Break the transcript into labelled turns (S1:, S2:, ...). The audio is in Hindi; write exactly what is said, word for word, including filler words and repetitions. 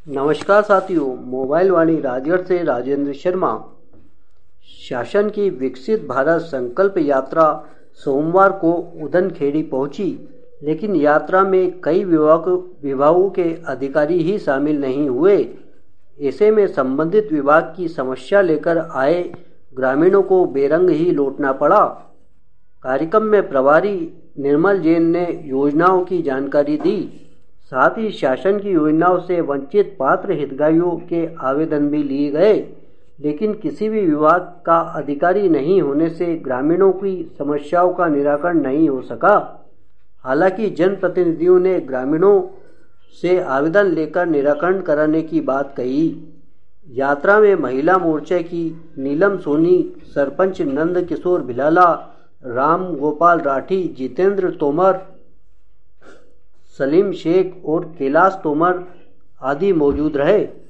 S1: नमस्कार साथियों, मोबाइल वाणी राजगढ़ से राजेंद्र शर्मा। शासन की विकसित भारत संकल्प यात्रा सोमवार को उदनखेड़ी पहुंची, लेकिन यात्रा में कई विभाग विभागों के अधिकारी ही शामिल नहीं हुए। ऐसे में संबंधित विभाग की समस्या लेकर आए ग्रामीणों को बेरंग ही लौटना पड़ा। कार्यक्रम में प्रभारी निर्मल जैन ने योजनाओं की जानकारी दी, साथ ही शासन की योजनाओं से वंचित पात्र हितग्राहियों के आवेदन भी लिए गए, लेकिन किसी भी विभाग का अधिकारी नहीं होने से ग्रामीणों की समस्याओं का निराकरण नहीं हो सका। हालांकि जनप्रतिनिधियों ने ग्रामीणों से आवेदन लेकर निराकरण कराने की बात कही। यात्रा में महिला मोर्चे की नीलम सोनी, सरपंच नंद किशोर भिलाला, राम गोपाल राठी, जितेंद्र तोमर, सलीम शेख और कैलाश तोमर आदि मौजूद रहे।